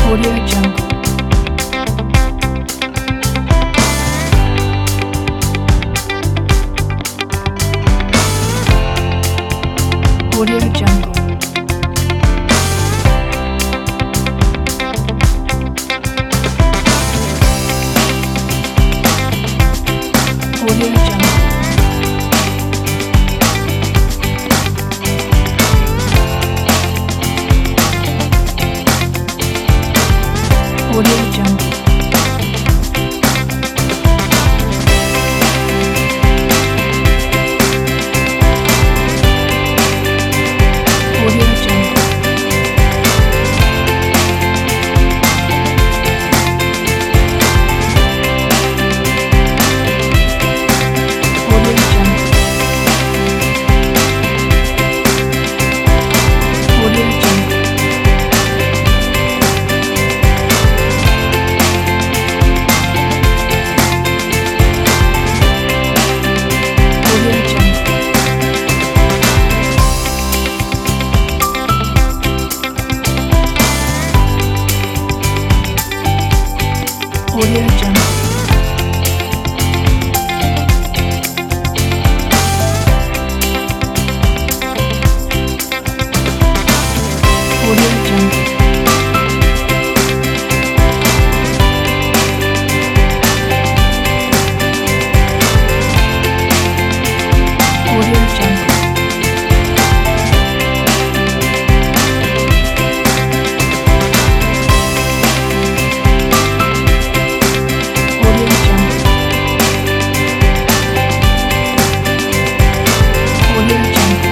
Audio Jungle. Audio Jungle. Audio Jungle. Audio Jungle. Audio Jungle. Audio Jungle. Audio Jungle. Audio Jungle. Audio Jungle. Audio Jungle. Audio Jungle. Audio Jungle. Audio Jungle.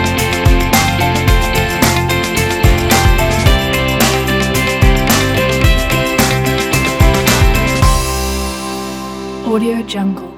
Audio Jungle.